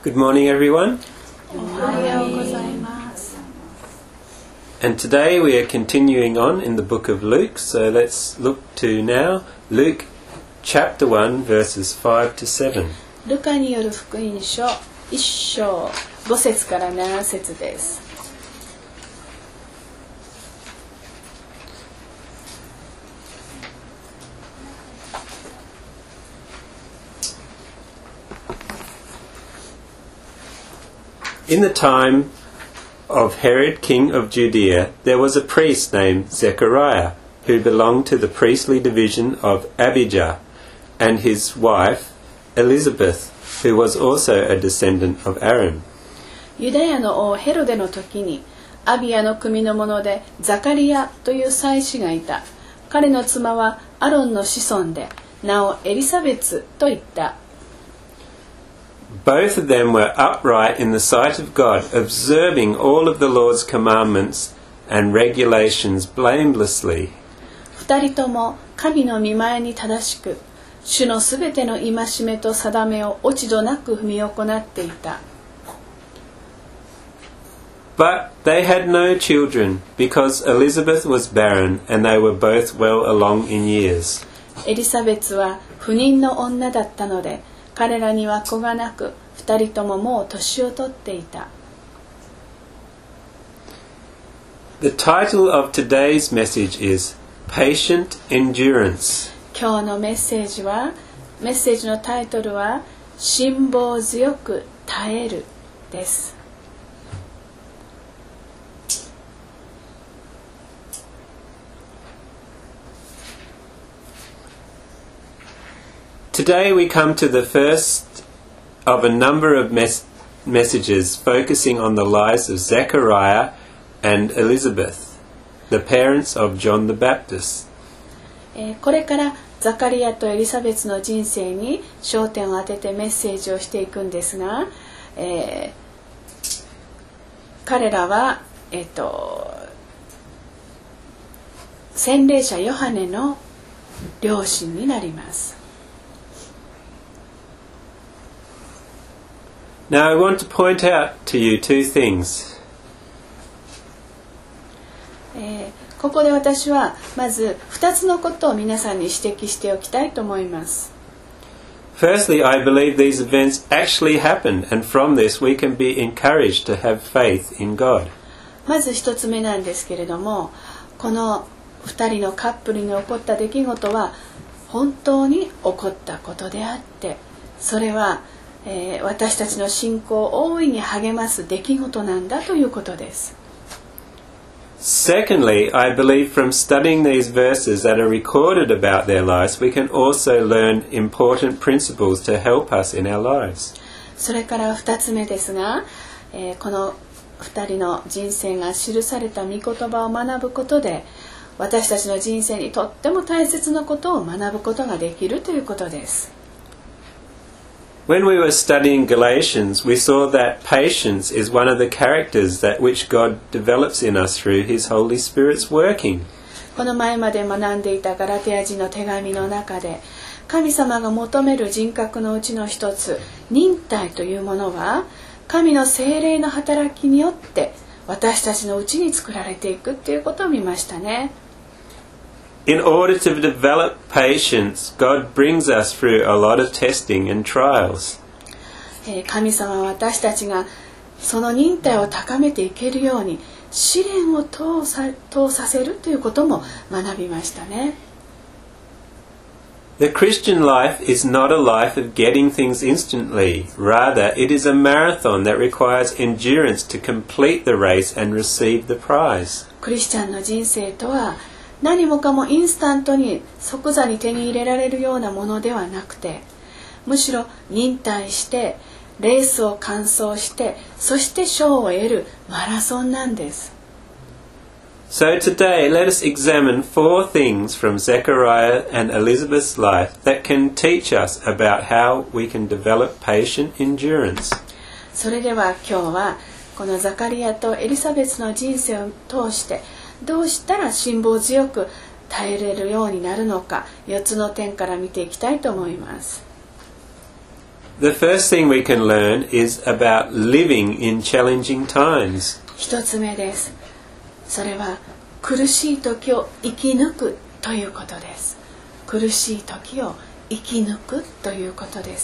Good morning, everyone. おはようございます。 And today we are continuing on in the book of Luke. So let's look to now Luke chapter 1 verses 5 to 7. ルカによる福音書1章5節から7節です。 In the time of Herod, king of Judea, there was a priest named Zechariah, who belonged to the priestly division of Abijah, and his wife Elizabeth, who was also a descendant of Aaron. ユダヤの王ヘロデの時にアビアの組の者でザカリアという祭司がいた。彼の妻はアロンの子孫で、名をエリサベツと言った。 Both of them were upright in the sight of God, observing all of the Lord's commandments and regulations blamelessly. 二人とも神の御前に正しく、主のすべての戒めと定めを落ち度なく踏み行っていた。 But they had no children, because Elizabeth was barren, and they were both well along in years. エリサベツは不妊の女だったので、彼らには子がなく、二人とももう年を取っていた。 The title of today's message is Patient Endurance. 今日のメッセージのタイトルは辛抱強く耐えるです。 Today we come to the first of a number of messages focusing on the lives of Zechariah and Elizabeth, the parents of John the Baptist. これからザカリアとエリザベスの人生に焦点を当ててメッセージをしていくんですが、彼らは、洗礼者ヨハネの両親になります。 Now I want to point out to you two things. ここで私はまず2つのことを皆さんに指摘しておきたいと思います。 Firstly, I believe these events actually happened, and from this we can be encouraged to have faith in God. まず1つ目なんですけれども、この2人のカップルに起こった出来事は本当に起こったことであって、それは私たちの信仰を大いに励ます出来事なんだということです。 Secondly, I believe from studying these verses that are recorded about their lives, we can also learn important principles to help us in our lives. それから2つ目ですが、この2人の人生が記された御言葉を学ぶことで、私たちの人生にとっても大切なことを学ぶことができるということです。 When we were studying Galatians, we saw that patience is one of the characters that which God develops in us through His Holy Spirit's working. この前まで学んでいたガラテヤ人の手紙の中で、神様が求める人格のうちの一つ、忍耐というものは、神の聖霊の働きによって私たちのうちに作られていくということを見ましたね。 In order to develop patience, God brings us through a lot of testing and trials. 神様は私たちがその忍耐を高めていけるように試練を通させるということも学びましたね。 The Christian life is not a life of getting things instantly. Rather, it is a marathon that requires endurance to complete the race and receive the prize. クリスチャンの人生とは何もかもインスタントに即座に手に入れられるようなものではなくて、むしろ忍耐してレースを完走して、そして賞を得るマラソンなんです。 So today, let us examine 4 things from Zechariah and Elizabeth's life that can teach us about how we can develop patient endurance. それでは今日はこのザカリアとエリザベスの人生を通してどうしたら辛抱強く耐えれるようになるのか、4つの点から見ていきたいと思います。 The first thing we can learn is about living in challenging times. 一つ目です。それは苦しい時を生き抜くということです。苦しい時を生き抜くということです。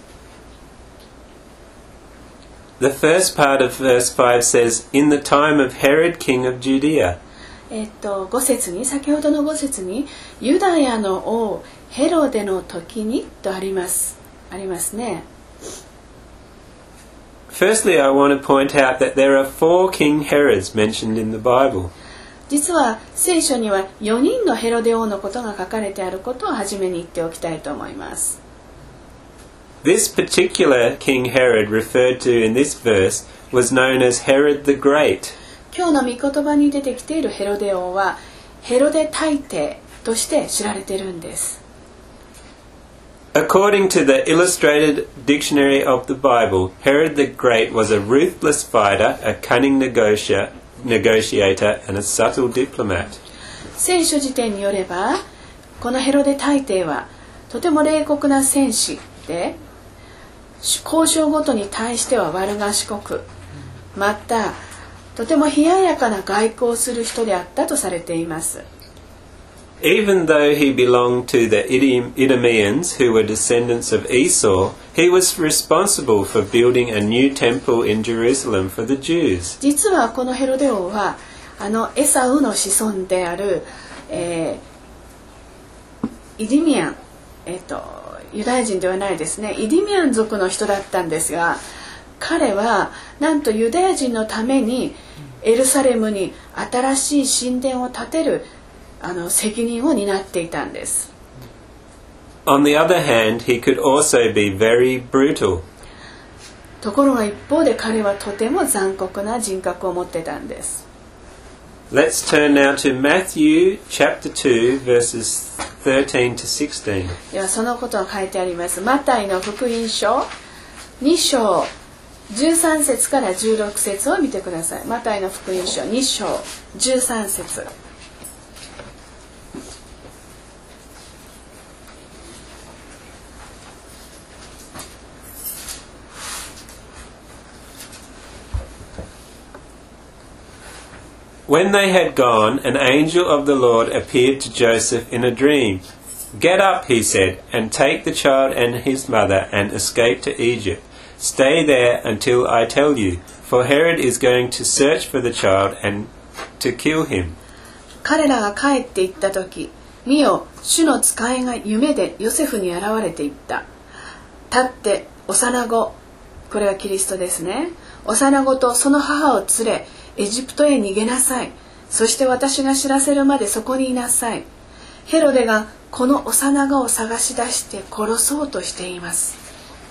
The first part of verse 5 says, In the time of Herod, king of Judea. 5節に、先ほどの5節に、ユダヤの王ヘロデの時にとありますね。 Firstly, I want to point out that there are 4 King Herods mentioned in the Bible. 実は聖書には4人のヘロデ王のことが書かれてあることを初めに言っておきたいと思います。 This particular King Herod referred to in this verse was known as Herod the Great. 今日の御言葉に出てきているヘロデ王はヘロデ大帝として知られているんです。 According to the Illustrated Dictionary of the Bible, Herod the Great was a ruthless fighter, a cunning negotiator, and a subtle diplomat. 聖書辞典によれば、このヘロデ大帝はとても冷酷な戦士で、交渉ごとに対しては悪賢く、またとても冷ややかな外交をする人であったとされています。 Even though he belonged to the Idumeans, who were descendants of Esau, he was responsible for building a new temple in Jerusalem for the Jews. 実はこのヘロデ王はエサウの子孫である、イディミアン、ユダヤ人ではないですね、イディミアン族の人だったんですが、彼はなんとユダヤ人のためにエルサレムに新しい神殿を建てる責任を担っていたんです。 On the other hand, he could also be very brutal. ところが一方で彼はとても残酷な人格を持っていたんです。 Let's turn now to Matthew chapter 2 verses 13 to 16. ではそのことが書いてあります。マタイの福音書2章13節から16節を見てください。マタイの福音書2章13節。 When they had gone, an angel of the Lord appeared to Joseph in a dream. Get up, he said, and take the child and his mother and escape to Egypt. Stay there until I tell you, for Herod is going to search for the child and to kill him. 彼らが帰って行った時、見よ、主の使いが夢でヨセフに現れていった。立って幼子、これはキリストですね。幼子とその母を連れ、エジプトへ逃げなさい。そして私が知らせるまでそこにいなさい。ヘロデがこの幼子を探し出して殺そうとしています。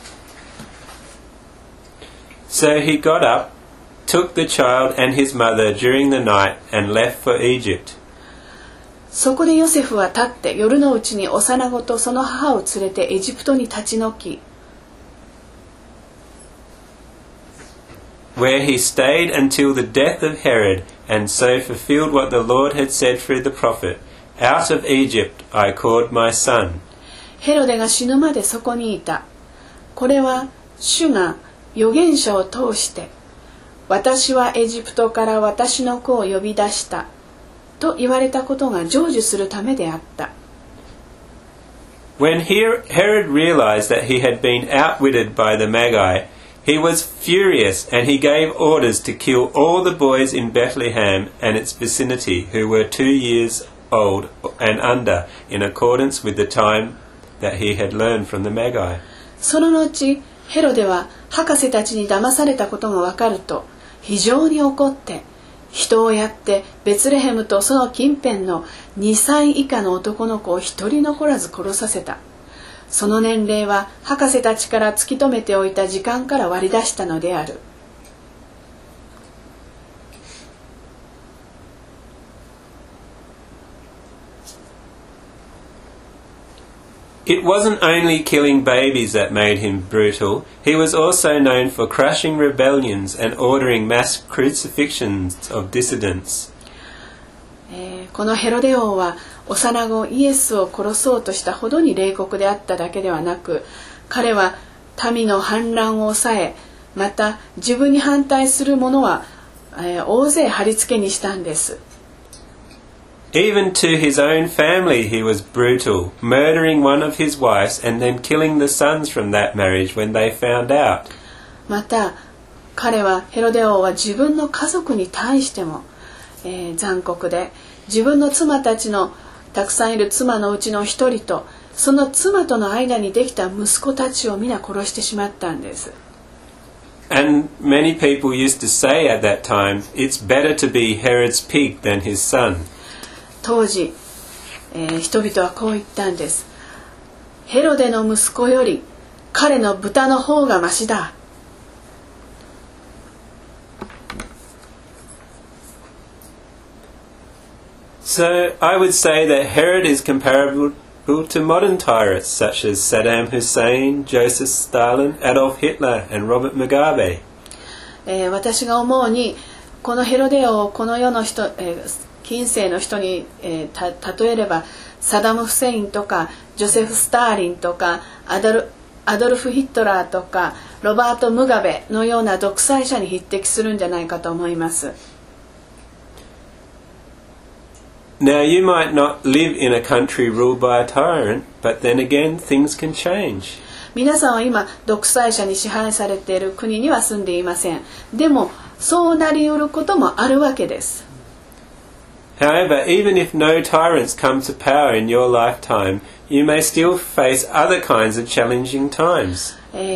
So he got up, took the child and his mother during the night and left for Egypt. そこでヨセフは立って夜のうちに幼子とその母を連れてエジプトに立ち退き、 where he stayed until the death of Herod, and so fulfilled what the Lord had said through the prophet, Out of Egypt I called my son. ヘロデが死ぬまでそこにいた。これは主が預言者を通して、私はエジプトから私の子を呼び出したと言われたことが成就するためであった。 When Herod realized that he had been outwitted by the Magi, he was furious, and he gave orders to kill all the boys in Bethlehem and its vicinity who were 2 years old and under, in accordance with the time that he had learned from the Magi. その後、ヘロデは博士たちに騙されたことが分かると、非常に怒って、人をやってベツレヘムとその近辺の2歳以下の男の子を一人残らず殺させた。その年齢は博士たちから突き止めておいた時間から割り出したのである。 It wasn't only killing babies that made him brutal. He was also known for crushing rebellions and ordering mass crucifixions of dissidents. このヘロデ王は幼子イエスを殺そうとしたほどに冷酷であっただけではなく、彼は民の反乱を抑え、また自分に反対する者は、大勢貼り付けにしたんです。 Even to his own family he was brutal, murdering one of his wives and then killing the sons from that marriage when they found out. また彼はヘロデ王は自分の家族に対しても、残酷で、自分の妻たちのたくさんいる妻のうちの一人とその妻との間にできた息子たちを皆殺してしまったんです。 And many people used to say at that time, it's better to be Herod's pig than his son. 当時、人々はこう言ったんです。ヘロデの息子より彼の豚の方がましだ。 So I would say that Herod is comparable to modern tyrants such as Saddam Hussein, Joseph Stalin, Adolf Hitler and Robert Mugabe. 私が思うにこのヘロデ王をこの世の人、近世の人に、例えればサダム・フセインとかジョセフ・スターリンとかアドルフ・ヒトラーとかロバート・ムガベのような独裁者に匹敵するんじゃないかと思います。 Now you might not live in a country ruled by a tyrant, but then again things can change. 皆さんは今独裁者に支配されている国には住んでいません。でもそうなりうることもあるわけです。 However, even if no tyrants come to power in your lifetime, you may still face other kinds of challenging times.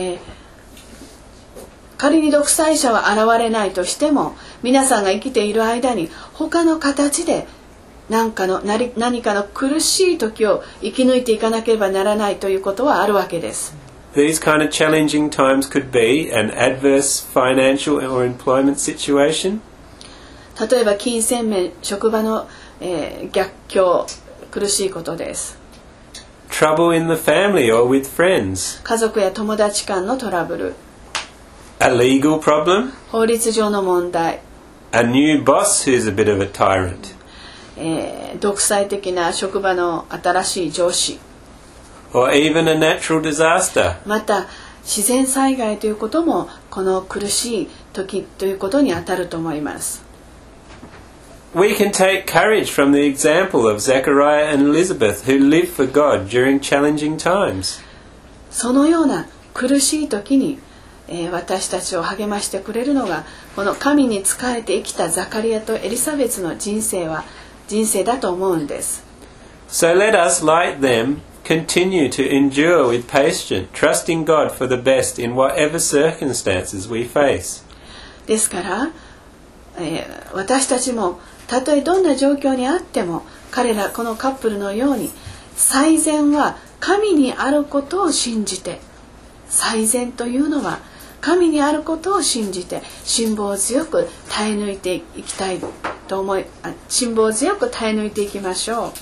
仮に独裁者は現れないとしても、皆さんが生きている間に他の形で何かの苦しい時を生き抜いていかなければならないということはあるわけです。 These kind of challenging times could be an adverse financial or employment situation. 例えば金銭面、職場の、逆境、苦しいことです。 Trouble in the family or with friends. 家族や友達間のトラブル。 A legal problem. 法律上の問題。 A new boss who's a bit of a tyrant. 独裁的な職場の新しい上司。 Or even a natural disaster. また自然災害ということもこの苦しい時ということに当たると思います。 We can take courage from the example of Zechariah and Elizabeth who lived for God during challenging times. そのような苦しい時に、私たちを励ましてくれるのがこの神に仕えて生きたザカリアとエリザベスの人生だと思うんです。 So let us, like them, continue to endure with patience, trusting God for the best in whatever circumstances we face. ですから、私たちもたとえどんな状況にあっても彼らこのカップルのように最善は神にあることを信じて、最善というのは神にあることを信じて辛抱強く耐え抜いていきたいと辛抱強く耐え抜いていきましょう。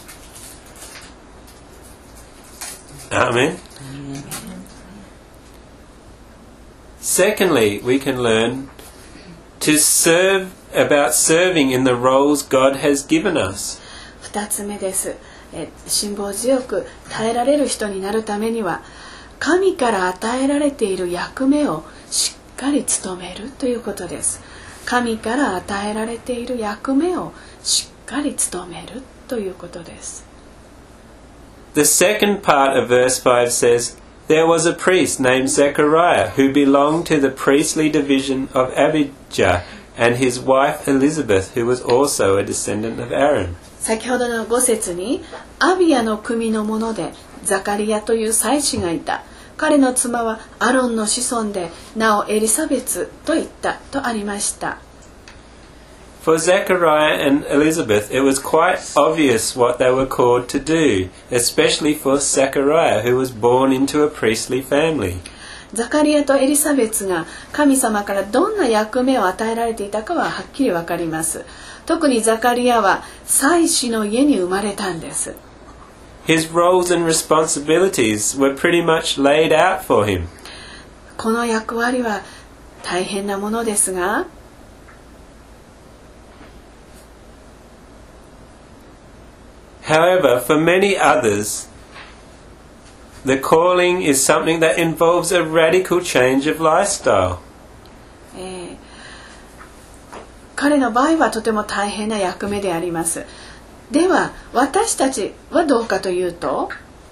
Amen. Secondly, we can learn to serve about serving in the roles God has given us. 2つ目です。辛抱強く耐えられる人になるためには神から与えられている役目をしっかり務めるということです。神から与えられている役目をしっかり務めるということです。 The second part of verse 5 says, There was a priest named Zechariah who belonged to the priestly division of Abijah and his wife Elizabeth, who was also a descendant of Aaron. 先ほどの5節にアビヤの組の者でザカリアという祭司がいた。彼の妻はアロンの子孫でなおエリサベツと言ったとありました。 For Zechariah and Elizabeth, it was quite obvious what they were called to do, especially for Zechariah, who was born into a priestly family. ザカリアとエリザベツが神様からどんな役目を与えられていたかははっきりわかります。特にザカリアは祭司の家に生まれたんです。 His roles and responsibilities were pretty much laid out for him. この役割は大変なものですが、 However, for many others, the calling is something that involves a radical change of lifestyle. 彼の場合はとても大変な役目であります。では私たちはどうかというと、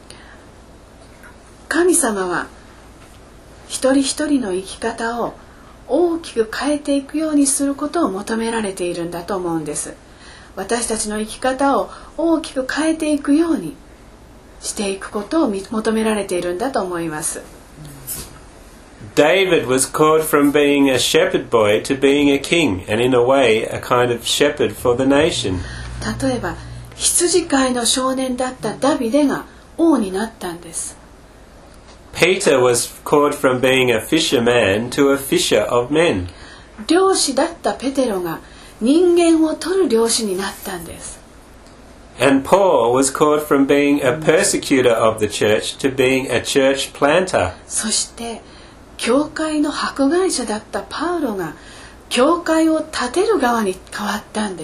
神様は一人一人の生き方を大きく変えていくようにすることを求められているんだと思うんです。私たちの生き方を大きく変えていくようにしていくことを求められているんだと思います。 David was called from being a shepherd boy to being a king, and in a way a kind of shepherd for the nation. 例えば羊飼いの少年だったダビデが王になったんです。 Peter was called from being a fisherman to a fisher of men. 漁師だったペテロが人間を取る漁師になったんです。 And Paul was called from being a persecutor of the church to being a church planter. そして教会の迫害者だったパウロが教会を建てる側に変わったんです。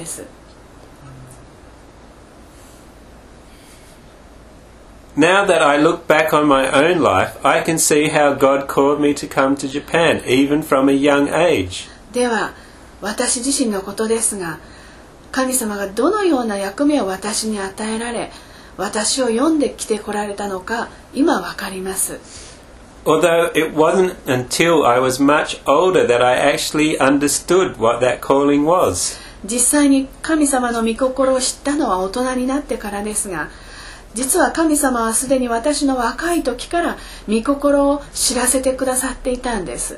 Now that I look back on my own life, I can see how God called me to come to Japan, even from a young age. では私自身のことですが、神様がどのような役目を私に与えられ、私を呼んできてこられたのか今わかります。 Although it wasn't until I was much older that I actually understood what that calling was. 実際に神様の御心を知ったのは大人になってからですが、実は神様はすでに私の若い時から御心を知らせてくださっていたんです。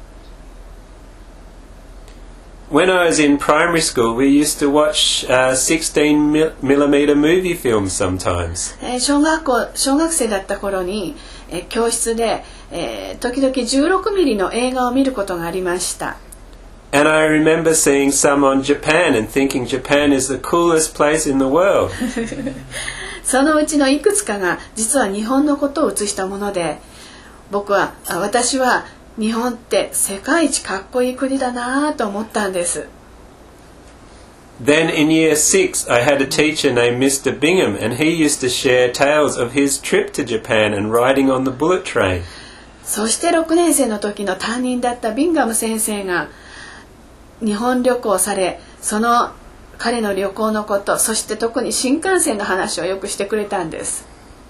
When I was in primary school, we used to watch 16mm movie films sometimes. 小学生だった頃に教室で時々16ミリの映画を見ることがありました。 And I remember seeing some on Japan and thinking Japan is the coolest place in the world. そのうちのいくつかが実は日本のことを映したもので、私は日本って世界一かっこいい国だなと思ったんです。 Then in year 6, I had a teacher named Mr. Bingham, and he used to share tales of his trip to Japan and riding on the bullet train. そして6年生の時の担任だったビンガム先生が日本旅行され、その彼の旅行のこと、そして特に新幹線の話をよくしてくれたんです。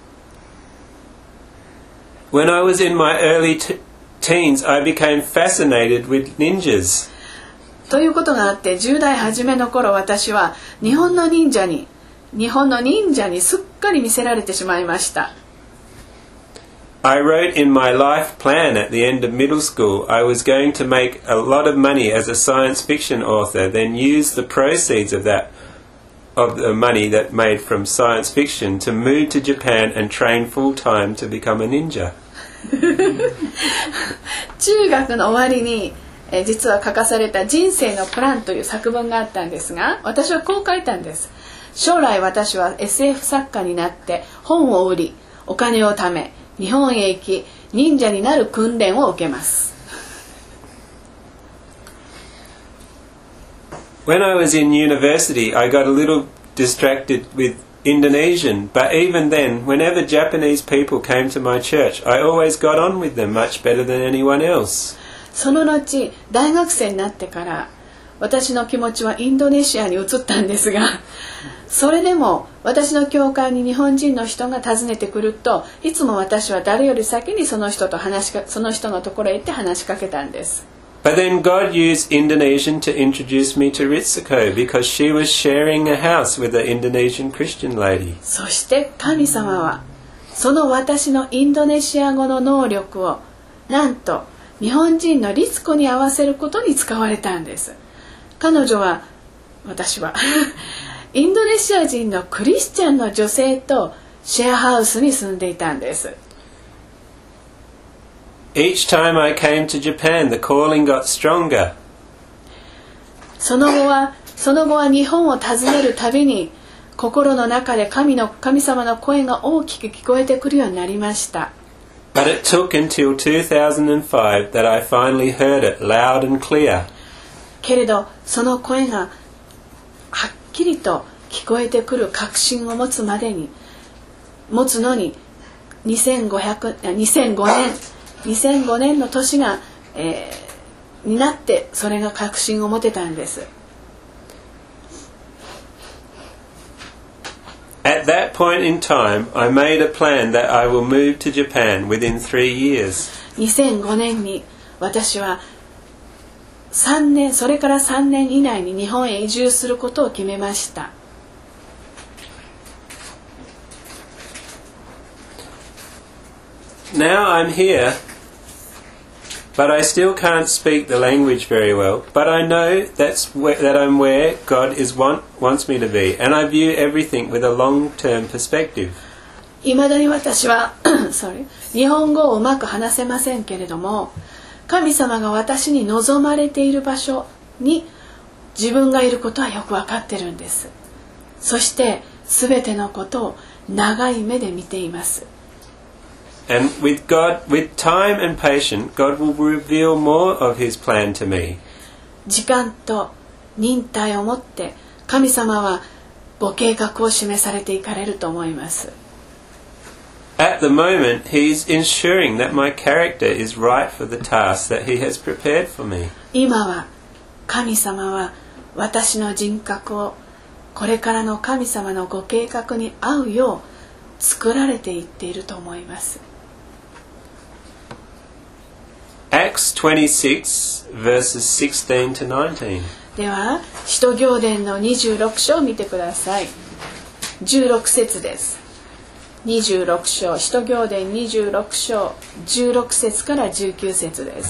When I was in my early teens, I became fascinated with ninjas. ということがあって、10代初めの頃、私は日本の忍者にすっかり魅せられてしまいました。 I wrote in my life plan at the end of middle school I was going to make a lot of money as a science fiction author, then use the proceeds of the money that made from science fiction to move to Japan and train full time to become a ninja. 中学の終わりに実は書かされた人生のプランという作文があったんですが、私はこう書いたんです。将来私は SF 作家になって本を売り、お金を貯め、日本へ行き、忍者になる訓練を受けます。 When I was in university, I got a little distracted with Indonesian, but even then, whenever Japanese people came to my church, I always got on with them much better than anyone else. その後、大学生になってから私の気持ちはインドネシアに移ったんですが、それでも私の教会に日本人の人が訪ねてくると、いつも私は誰より先にその人のところへ行って話しかけたんです。 But then God used Indonesian to introduce me to Ritsuko because she was sharing a house with an Indonesian Christian lady. そして神様はその私のインドネシア語の能力をなんと日本人の律子に合わせることに使われたんです。私はインドネシア人のクリスチャンの女性とシェアハウスに住んでいたんです。 Each time I came to Japan, the calling got stronger. その後は日本を訪ねるたびに心の中で神様の声が大きく聞こえてくるようになりました。 But it took until 2005 that I finally heard it loud and clear. けれどその声がはっきりと聞こえてくる確信を持つのに 2005年の年が、になってそれが確信を持てたんです。 At that point in time, I made a plan that I will move to Japan within 3 years. 2005年に私はそれから3年以内に日本へ移住することを決めました。 Now I'm here, but I still can't speak the language very well. But I know that I'm where God wants me to be, and I view everything with a long-term perspective. いまだに私は日本語をうまく話せませんけれども、神様が私に望まれている場所に自分がいることはよく分かってるんです。そして全てのことを長い目で見ています。 And with time and patience, God will reveal more of His plan to me. 時間と忍耐をもって神様はご計画を示されていかれると思います。 At the moment, He's ensuring that my character is right for the task that He has prepared for me. 今は神様は私の人格をこれからの神様のご計画に合うよう作られていっていると思います。 Acts 26 verses 16 to 19. では使徒行伝の26章を見てください。16節です。26章使徒行伝26章16節から19節です。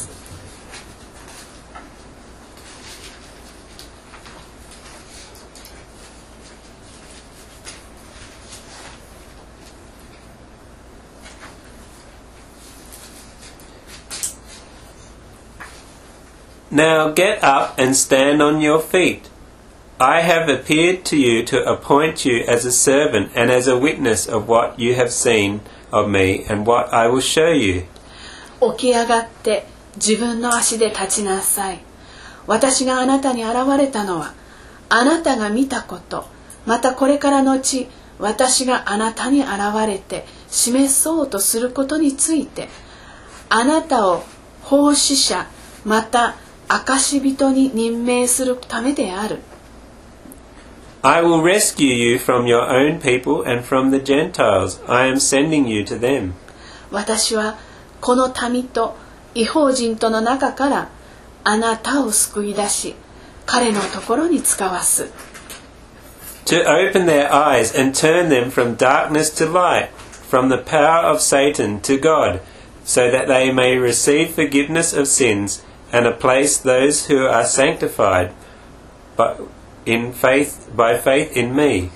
Now get up and stand on your feet. I have appeared to you to appoint you as a servant and as a witness of what you have seen of me and what I will show you. 起き上がって自分の足で立ちなさい。私があなたに現れたのはあなたが見たこと、またこれからのち私があなたに現れて示そうとすることについて、あなたを奉仕者また証人に任命するためである。 I will rescue you from your own people and from the Gentiles. I am sending you to them. 私はこの民と異邦人との中からあなたを救い出し、彼のところに使わす。 To open their eyes and turn them from darkness to light, from the power of Satan to God, so that they may receive forgiveness of sins and a place those who are sanctified by faith in me.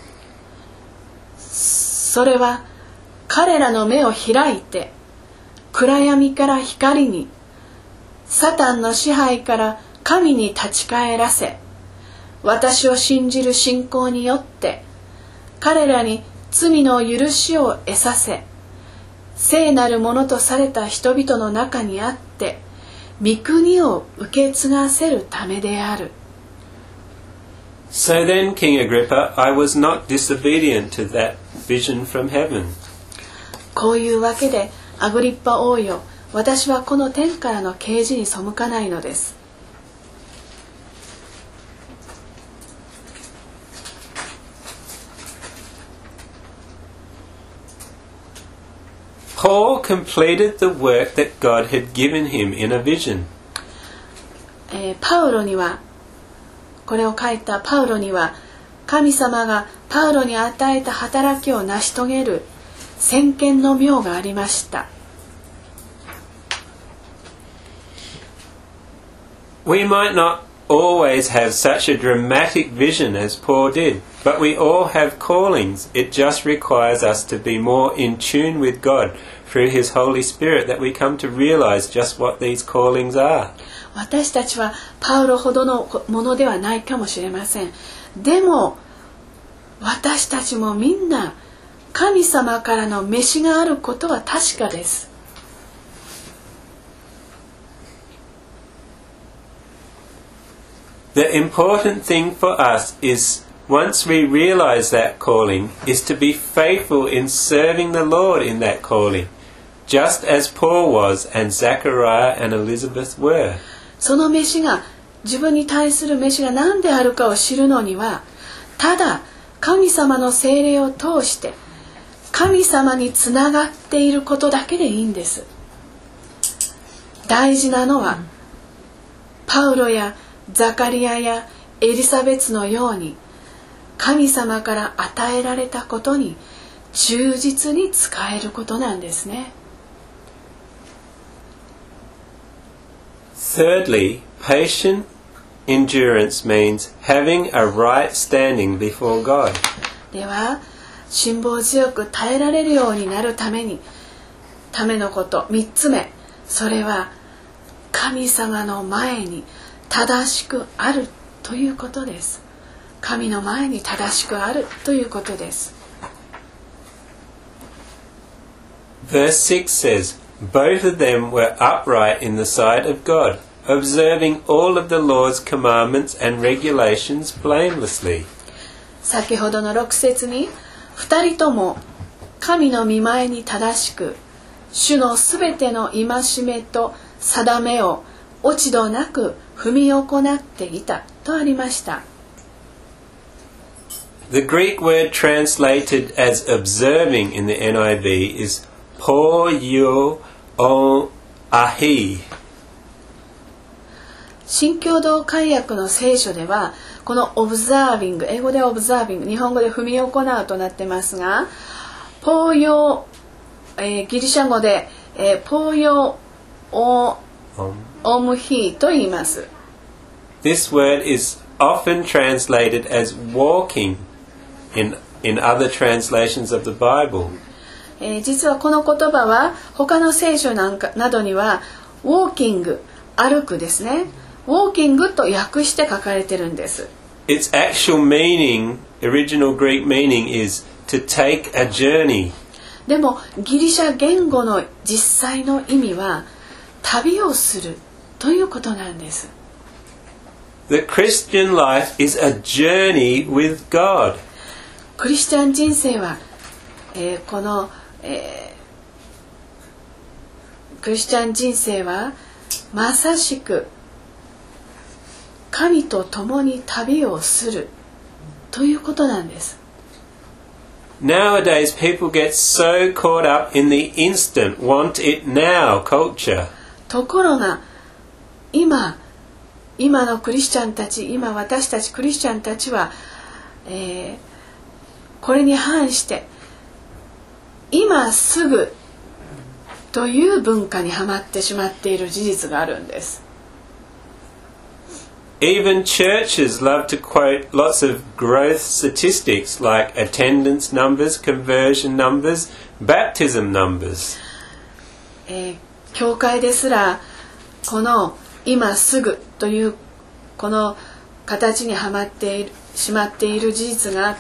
それは彼らの目を開いて暗闇から光に、サタンの支配から神に立ち返らせ、私を信じる信仰によって彼らに罪の許しを得させ、聖なるものとされた人々の中にあって御国を受け継がせるためである。 So then, King Agrippa, I was not disobedient to that vision from heaven. こういうわけでアグリッパ王よ、私はこの天からの啓示に背かないのです。 Paul completed the work that God had given him in a vision. パウロには、これを書いたパウロには、神様がパウロに与えた働きを成し遂げる先見の妙がありました。 We might not always have such a dramatic vision as Paul did, but we all have callings. It just requires us to be more in tune with God through His Holy Spirit that we come to realize just what these callings are. 私たちはパウロほどのものではないかもしれません。でも私たちもみんな神様からの召しがあることは確かです。 The important thing for us is once we realize that calling, is to be faithful in serving the Lord in that calling, just as Paul was and Zechariah and Elizabeth were. その召しが、自分に対する召しが何であるかを知るのには、ただ神様の聖霊を通して神様につながっていることだけでいいんです。大事なのは、パウロやザカリアやエリザベツのように神様から与えられたことに忠実に使えることなんですね。 Thirdly, patient endurance means having a right standing before God. では、辛抱強く耐えられるようになるためのこと、3つ目、それは神様の前に正しくあるということです。神の前に正しくあるということです。 Verse 6 says, Both of them were upright in the sight of God, observing all of the Lord's commandments and regulations blamelessly. 先ほどの6節に、2人とも神の御前に正しく、主のすべての戒めと定めを落ち度なく踏み行っていたとありました。 The Greek word translated as observing in the NIV is poio o ahi. 新共同改訳の聖書では、この observing、英語で observing、日本語で踏み行うとなってますが、ポヨ、ギリシャ語で、ポヨオムヒと言います。 This word is often translated as walking in other translations of the Bible. 実はこの言葉は他の聖書などにはウォーキング、歩くですね、ウォーキングと訳して書かれてるんです。 Its actual meaning, original Greek meaning, is to take a journey. でもギリシャ言語の実際の意味は旅をするということなんです。 The Christian life is a journey with God. クリスチャン人生は、この、クリスチャン人生はまさしく神と共に旅をするということなんです。 Nowadays, people get so caught up in the instant, want it now culture. ところが今のクリスチャンたち、今私たちクリスチャンたちは、これに反して今すぐという文化にはまってしまっている事実があるんです。 Even churches love to quote lots of growth statistics like attendance numbers, conversion numbers, baptism numbers. 教会ですらこの今すぐというこの形にはまってしまっている事実があって、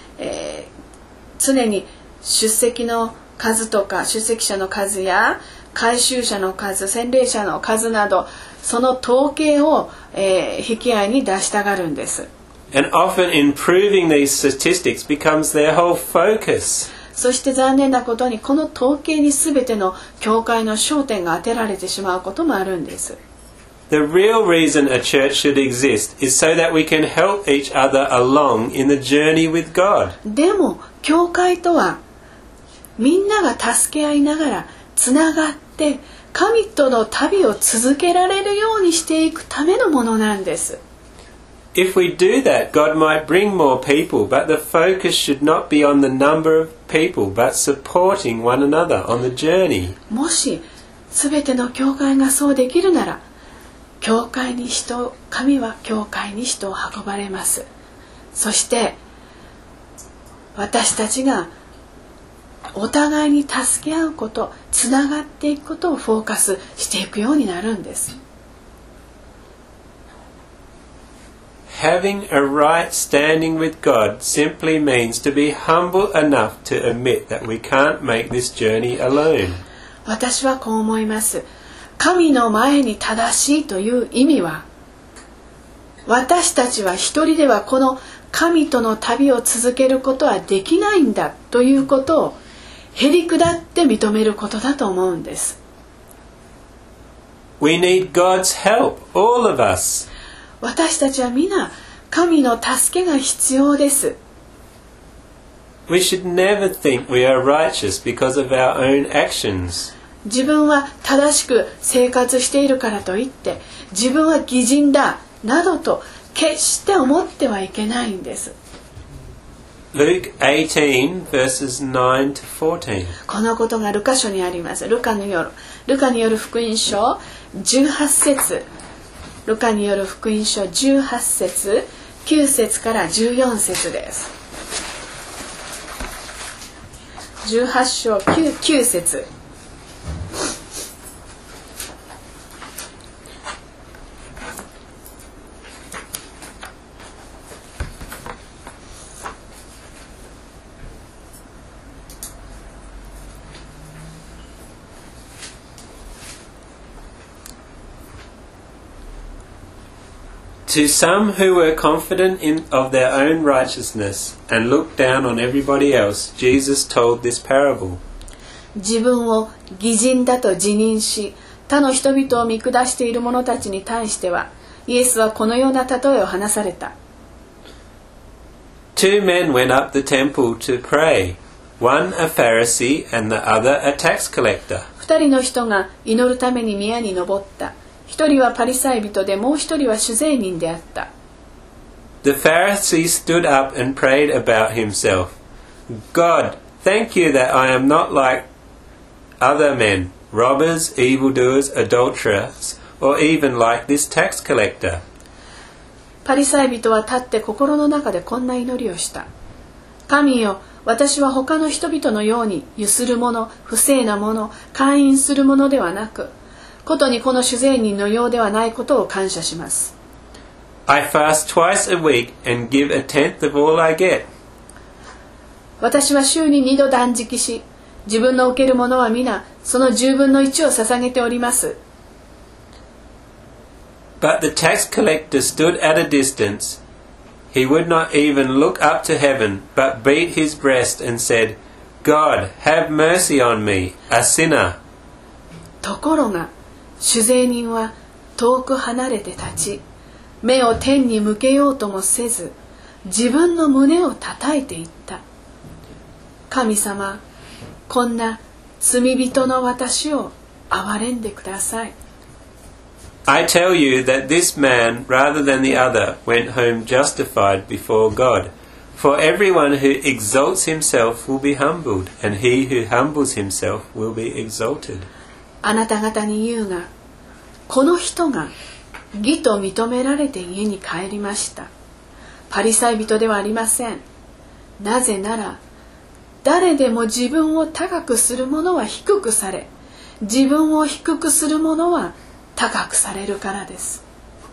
常に出席の数とか出席者の数や改宗者の数、洗礼者の数などその統計を、引き合いに出したがるんです。 And often improving these statistics becomes their whole focus. そして残念なことにこの統計に全ての教会の焦点が当てられてしまうこともあるんです。 The real reason a church should exist is so that we can help each other along in the journey with God. でも教会とはみんなが助け合いながらつながって神との旅を続けられるようにしていくためのものなんです。 If we do that, God might bring more people, but the focus should not be on the number of people, but supporting one another on the journey. もし全ての教会がそうできるなら、神は教会に人を運ばれます。そして私たちがお互いに助け合うこと、つながっていくことをフォーカスしていくようになるんです。 Having a right standing with God simply means to be humble enough to admit that we can't make this journey alone. 私はこう思います。神の前に正しいという意味は、私たちは一人ではこの神との旅を続けることはできないんだということをへりくだって認めることだと思うんです。 We need God's help, all of us. 私たちは皆神の助けが必要です。 We should never think we are righteous because of our own actions. 自分は正しく生活しているからといって自分は義人だなどと決して思ってはいけないんです。 Luke 18 verses 9 to 14. このことがルカ書にあります。ルカによる福音書18節、ルカによる福音書18節9節から14節です。18章 9節。 To some who were confident of their own righteousness and looked down on everybody else, Jesus told this parable. 自分を義人だと自認し、他の人々を見下している者たちに対しては、イエスはこのような例えを話された。 Two men went up the temple to pray, one a Pharisee and the other a tax collector. 二人の人が祈るために宮に登った。一人はパリサイ人でもう一人は主税人であった。 The Pharisee stood up and prayed about himself. God, thank you that I am not like other men, robbers, evildoers, adulterers, or even like this tax collector. パリサイ人は立って心の中でこんな祈りをした。神よ、私は他の人々のようにゆする者、不正な者、姦淫する者ではなく、ことにこの主税人のようではないことを感謝します。 I fast twice a week and give a tenth of all I get. 私は週に2度断食し、自分の受けるものは皆その10分の1を捧げております。 But the tax collector stood at a distance. He would not even look up to heaven, but beat his breast and said, God, have mercy on me, a sinner. ところが、主税人は遠く離れて立ち、目を天に向けようともせず、自分の胸を叩いていった。神様、こんな罪人の私を憐れんでください。 I tell you that this man, rather than the other, went home justified before God. For everyone who exalts himself will be humbled, and he who humbles himself will be exalted. あなた方に言うが、この人が義と認められて家に帰りました。パリサイ人ではありません。なぜなら、誰でも自分を高くする者は低くされ、自分を低くする者は高くされるからです。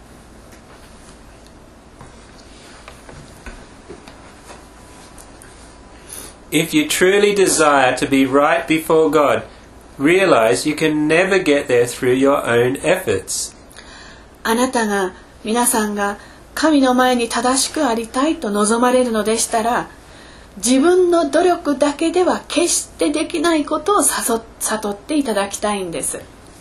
If you truly desire to be right before God, realize you can never get there through your own efforts. あなたが、皆さんが神の前に正しくありたいと望まれるのでしたら、自分の努力だけでは決してできないことを悟っていただきたいんです。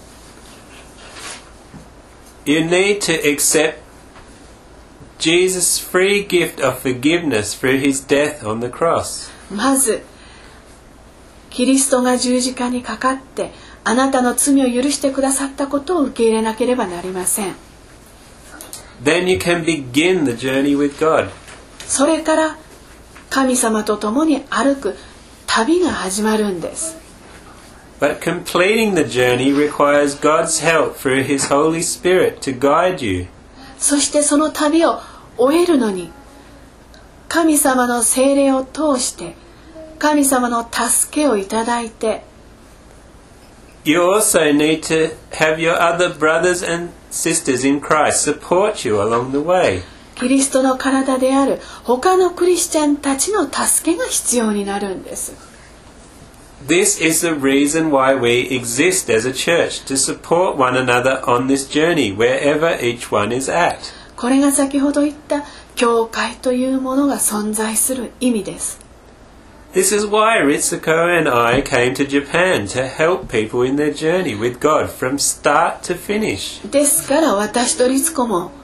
You need to accept Jesus' free gift of forgiveness through his death on the cross. まず、キリストが十字架にかかってあなたの罪を許してくださったことを受け入れなければなりません。 Then you can begin the journey with God. それから神様と共に歩く旅が始まるんです。 But completing the journey requires God's help through his Holy Spirit to guide you. そしてその旅を終えるのに神様の聖霊を通して神様の助けをいただいて、 You also need to have your other brothers and sisters in Christ support you along the way. キリストの体である他のクリスチャンたちの助けが必要になるんです。 This is the reason why we exist as a church, to support one another on this journey, wherever each one is at. これが先ほど言った教会というものが存在する意味です。 This is why Ritsuko and I came to Japan to help people in their journey with God from start to finish. ですから私と律子も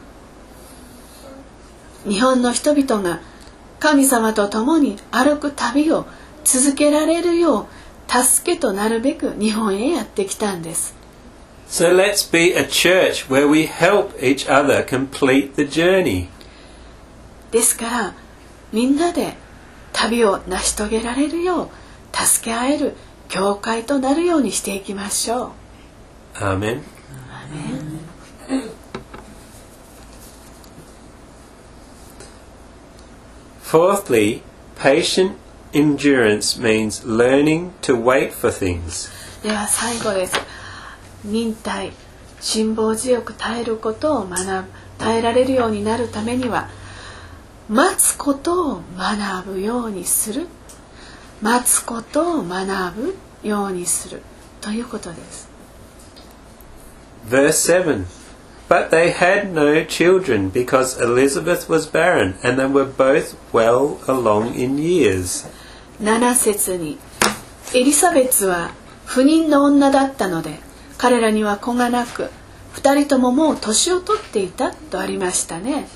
日本の人々が神様と共に歩く旅を続けられるよう助けとなるべく日本へやってきたんです。 So let's be a church where we help each other complete the journey. ですからみんなで旅を成し遂げられるよう助け合える教会となるようにしていきましょう。 アーメン。Fourthly, patient endurance means learning to wait for things. では最後です。忍耐、辛抱強く耐えることを耐えられるようになるためには待つことを学ぶようにする、待つことを学ぶようにするということです。 Verse 7. But they had no children because Elizabeth was barren and they were both well along in years. 7節にエリザベツは不妊の女だったので彼らには子がなく2人とももう年を取っていたとありましたね。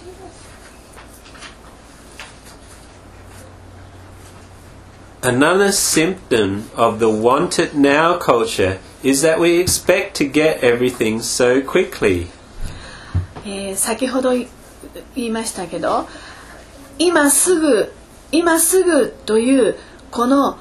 Another symptom of the want it now culture is that we expect to get everything so quickly. 先ほど言いましたけど、今すぐというこの、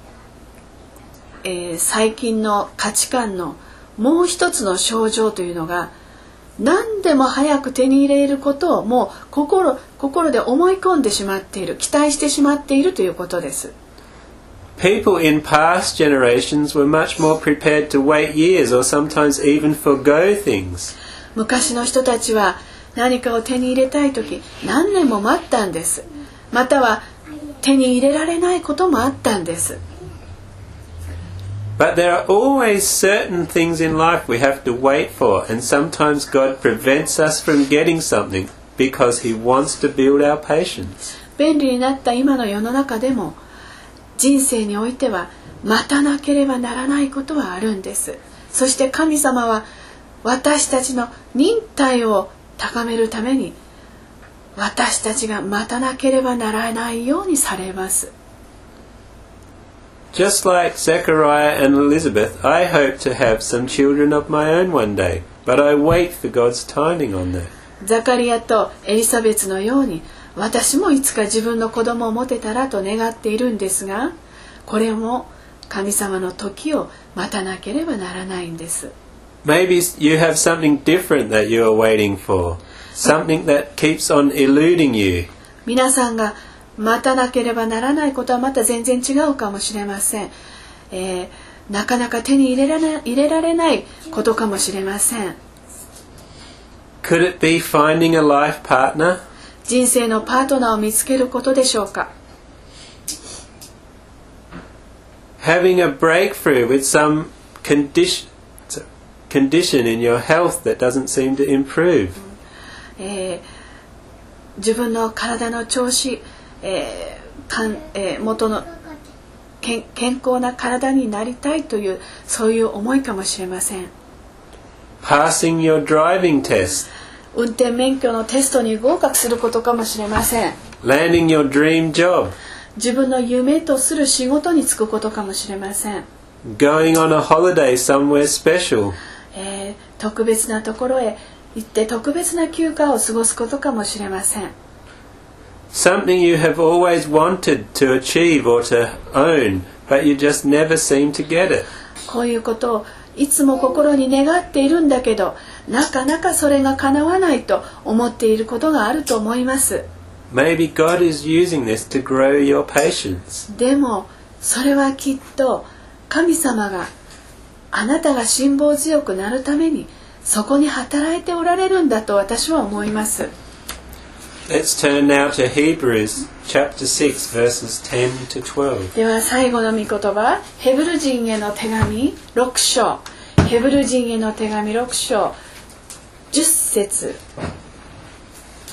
最近の価値観のもう一つの症状というのが、何でも早く手に入れることをもう心で思い込んでしまっている、期待してしまっているということです。 People in past generations were much more prepared to wait years or sometimes even forgo things. 昔の人たちは何かを手に入れたいとき何年も待ったんです。または手に入れられないこともあったんです。 But there are always certain things in life we have to wait for, and sometimes God prevents us from getting something because He wants to build our patience. 便利になった今の世の中でも人生においては待たなければならないことはあるんです。そして神様は私たちの忍耐を高めるために私たちが待たなければならないようにされます。 Just like Zechariah and Elizabeth, I hope to have some children of my own one day, but I wait for God's timing on that. ザカリアとエリザベツのように私もいつか自分の子供を持てたらと願っているんですが、これも神様の時を待たなければならないんです。 Maybe you have something different that you are waiting for, something that keeps on eluding you. 皆さんが待たなければならないことはまた全然違うかもしれません。なかなか手に入れられないことかもしれません。 Could it be finding a life partner? 人生のパートナーを見つけることでしょうか。 Having a breakthrough with some condition in your health that doesn't seem to improve. 自分の体の調子、元の健康な体になりたいというそういう思いかもしれません。 Passing your driving test. 運転免許のテストに合格することかもしれません。 Landing your dream job. 自分の夢とする仕事に就くことかもしれません。 Going on a holiday somewhere special. 特別なところへ行って特別な休暇を過ごすことかもしれません。 Something you have always wanted to achieve or to own, but you just never seem to get it. こういうことをいつも心に願っているんだけど、なかなかそれが叶わないと思っていることがあると思います。 Maybe God is using this to grow your patience. でもそれはきっと神様があなたが辛抱強くなるためにそこに働いておられるんだと私は思います。 Let's turn now to Hebrews chapter 6 verses 10 to 12. では最後の御言葉、ヘブル人への手紙6章、ヘブル人への手紙6章10節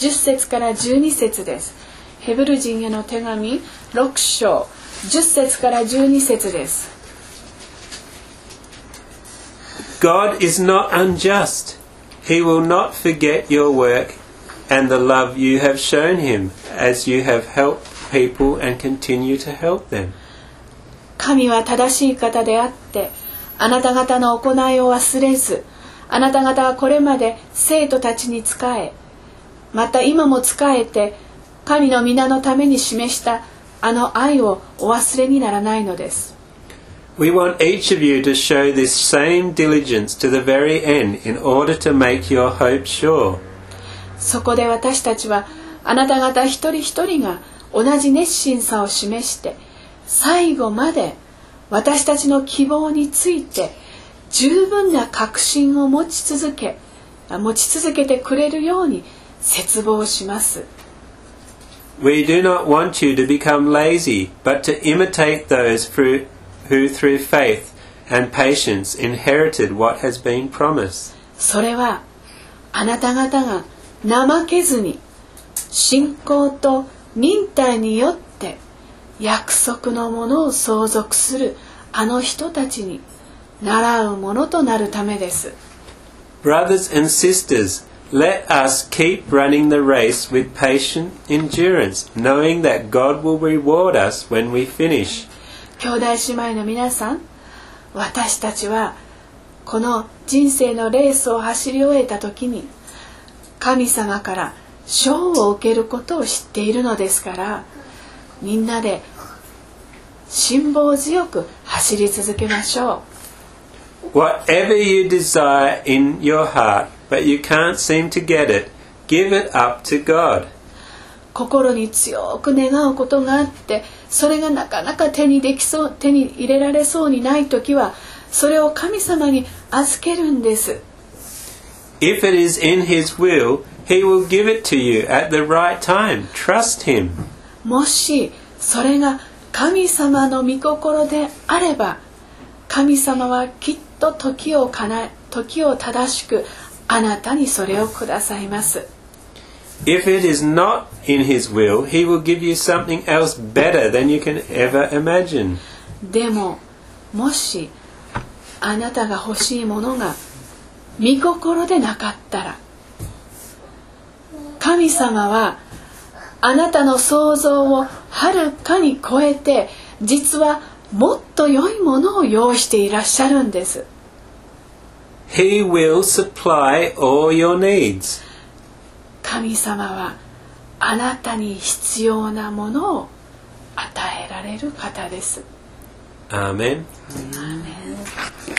10節から12節です。ヘブル人への手紙6章10節から12節です。 God is not unjust. He will not forget your work and the love you have shown him as you have helped people and continue to help them. 神は正しい方であって、あなた方の行いを忘れず、あなた方はこれまで生徒たちに仕え、また今も仕えて、神の皆のために示したあの愛をお忘れにならないのです。 We want each of you to show this same diligence to the very end in order to make your hope sure. そこで私たちはあなた方一人一人が同じ熱心さを示して、最後まで私たちの希望について十分な確信を持ち続けてくれるように切望します。 We do not want you to become lazy, but to imitate those who through faith and patience inherited what has been promised. それはあなた方が怠けずに信仰と忍耐によって約束のものを相続するあの人たちに習うものとなるためです。 Brothers and sisters, let us keep running the race with patient endurance, knowing that God will reward us when we finish. 兄弟姉妹の皆さん、私たちはこの人生のレースを走り終えた時に神様から賞を受けることを知っているのですから、みんなで辛抱強く走り続けましょう。Whatever you desire in your heart, but you can't seem to get it, give it up to God. 心に強く願うことがあって、それがなかなか手に入れられそうにないときは、それを神様に預けるんです。 If it is in His will, He will give it to you at the right time. Trust Him. もしそれが神様の御心であれば、神様はきっと時を正しくあなたにそれをくださいます。 If it is not in His will, He will give you something else better than you can ever imagine. でも、もしあなたが欲しいものが御心でなかったら、神様はあなたの想像をはるかに超えて、実はもっと良いものを用意していらっしゃるんです。 He will supply all your needs. 神様はあなたに必要なものを与えられる方です。 Amen.